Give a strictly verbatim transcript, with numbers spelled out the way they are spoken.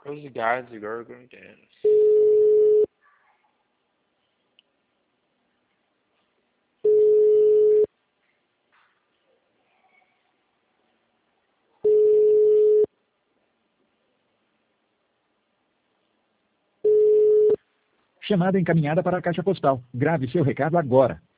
Those guys who are going to dance. Chamada encaminhada para a caixa postal. Grave seu recado agora.